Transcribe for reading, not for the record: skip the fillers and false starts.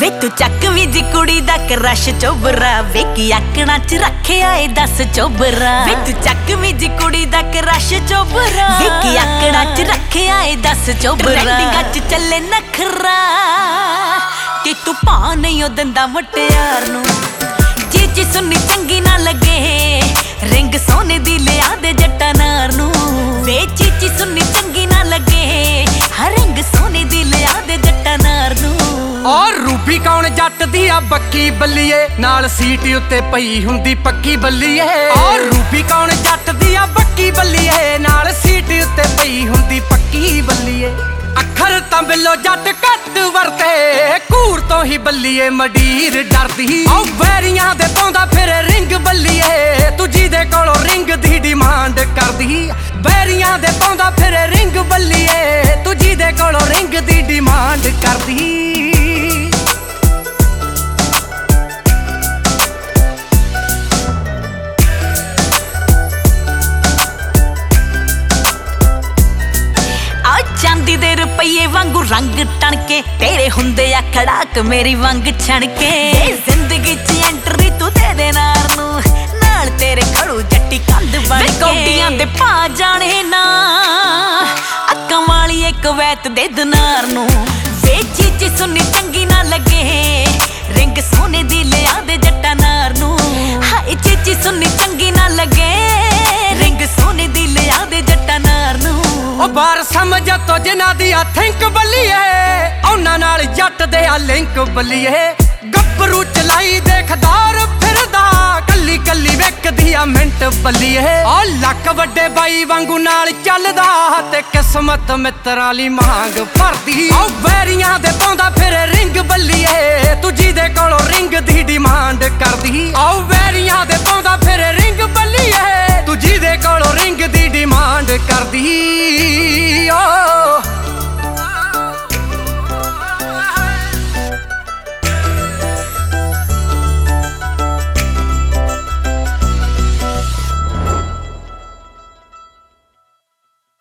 ਵੇ ਤੂੰ ਚੱਕਵੀਂ ਜੀ ਕੁੜੀ ਦਾ ਕਰਸ਼ ਚੋਬਰਾ, ਵੇਖੀ ਆਕੜਾਂ ਚ ਰੱਖਿਆ ਏ 10 ਚੋਬਰਾ। ਵੇ ਤੂੰ ਚੱਕਵੀਂ ਜੀ ਕੁੜੀ ਦਾ ਕਰਸ਼ ਚੋਬਰਾ, ਵੇਖੀ ਆਕੜਾਂ ਚ ਰੱਖਿਆ ਏ 10 ਚੋਬਰਾ। ਟ੍ਰੈਂਡਿੰਗਾਂ ਚ ਚੱਲੇ ਨਖਰਾ ਕਿ ਤੂੰ ਭਾ ਨਹੀਂ ਉਹ ਦਿੰਦਾ ਮੁਟਿਆਰ ਨੂੰ। ਚੀਚੀ ਸੁਣੀ ਚੰਗੀ ਨਾ ਲੱਗੇ, ਰਿੰਗ ਸੋਨੇ ਦੀ ਲਿਆ ਦੇ ਜੱਟਾ ਨਾਰ ਨੂੰ। ਵੇ ਚੀਚੀ ਸੁਣੀ ਚੰਗੀ ਨਾ ਲੱਗੇ, ਹਰ ਰਿੰਗ ਸੋਨੇ ਦੀ ਲਿਆ ਦੇ ਜੱਟਾ ਨਾਰ ਨੂੰ। ਔਰ ਰੂਬੀ ਕੌਣ ਜੱਟ ਦੀ ਆ ਬੱਕੀ ਬੱਲੀਏ, ਨਾਲ ਸੀਟ ਉੱਤੇ ਪਈ ਹੁੰਦੀ ਪੱਕੀ ਬੱਲੀਏ। ਔਰ ਰੂਬੀ ਕੌਣ ਜੱਟ ਦੀ ਆ ਬੱਕੀ ਬੱਲੀਏ, ਨਾਲ ਸੀਟ ਉੱਤੇ ਪਈ ਹੁੰਦੀ ਪੱਕੀ ਬੱਲੀਏ। ਅੱਖਰ ਤਾਂ ਬਿੱਲੋ ਜੱਟ ਘੱਟ ਵਰਤੇ, ਘੂਰ ਤੋਂ ਹੀ ਬੱਲੀਏ ਮਡੀਰ ਡਰਦੀ। ਔ ਵੈਰੀਆਂ ਦੇ ਪਾਉਂਦਾ ਫਿਰ ਰਿੰਗ ਬੱਲੀਏ, ਤੂੰ ਜਿਹਦੇ ਕੋਲੋਂ ਰਿੰਗ ਦੀ ਡਿਮਾਂਡ ਕਰਦੀ। ਵੈਰੀਆਂ ਦੇ ਪਾਉਂਦਾ ਫਿਰ ਰਿੰਗ ਬੱਲੀਏ, ਤੂੰ ਜਿਹਦੇ ਕੋਲੋਂ ਰਿੰਗ ਦੀ ਡਿਮਾਂਡ ਕਰਦੀ। ਚਾਂਦੀ ਦੇ ਰੁਪਈਏ ਵਾਂਗੂ ਰੰਗ ਟਣਕੇ, ਤੇਰੇ ਹੁੰਦੇ ਆ ਖੜਾਕ ਮੇਰੀ ਵੰਗ ਛਣਕੇ। ਜ਼ਿੰਦਗੀ 'ਚ ਐਂਟਰੀ ਤੂੰ ਦੇ ਦੇ ਨਾਰ ਨੂੰ, ਨਾਲ ਤੇਰੇ ਖੜੂ ਜੱਟੀ ਕੰਧ ਬਣ ਕੇ। ਕੌਡੀਆਂ ਦੇ ਭਾ ਜਾਣੇ ਨਾ, ਅੱਕਾਂ ਵਾਲੀ ਇੱਕ ਵੈਤ ਦੇ ਦਿਨਾਰ ਨੂੰ। ਵੇ ਚੀਚੀ ਸੁਣੀ ਚੰਗੀ ਨਾ ਲੱਗੇ, ਰਿੰਗ ਸੋਨੇ ਦੀ ਲਿਆ ਦੇ ਜੱਟਾ ਨਾਰ ਨੂੰ। ਹਾਏ ਚੀਚੀ ਸੁਣੀ ਚੰਗੀ ਨਾ ਲੱਗੇ, ਰਿੰਗ ਸੋਨੇ ਦੀ ਲਿਆ ਦੇ ਜੱਟਾ ਨਾਰ ਨੂੰ। ਉਹ ਬਾਰ ਸਮਝ ਤੋ ਜਿਨ੍ਹਾਂ ਦੀ ਆ ਥਿੰਕ ਬੱਲੀਏ, ਉਹਨਾਂ ਨਾਲ ਜੱਟ ਦੇ ਆ ਲਿੰਕ ਬੱਲੀਏ। ਗੱਭਰੂ ਚਲਾਈ ਦੇਖਦਾਰ ਫਿਰਦਾ, ਕੱਲੀ ਕੱਲੀ ਵੇਖਦੀ ਆ ਮਿੰਟ ਬੱਲੀਏ। ਉਹ ਲੱਕ ਵੱਡੇ ਬਾਈ ਵਾਂਗੂ ਨਾਲ ਚੱਲਦਾ, ਤੇ ਕਿਸਮਤ ਮਿੱਤਰਾਂ ਲਈ ਮੰਗ ਭਰਦੀ। ਉਹ ਵੈਰੀਆਂ ਦੇ ਪਾਉਂਦਾ ਫਿਰ ਰਿੰਗ ਬੱਲੀਏ, ਤੂੰ ਜਿਹਦੇ ਕੋਲੋਂ ਰਿੰਗ ਦੀ ਡਿਮਾਂਡ ਕਰਦੀ। ਉਹ ਵੈਰੀਆਂ